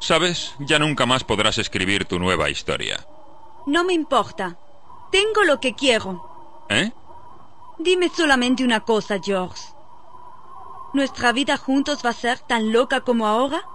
¿Sabes? Ya nunca más podrás escribir tu nueva historia. No me importa. Tengo lo que quiero. ¿Eh? Dime solamente una cosa, George. ¿Nuestra vida juntos va a ser tan loca como ahora?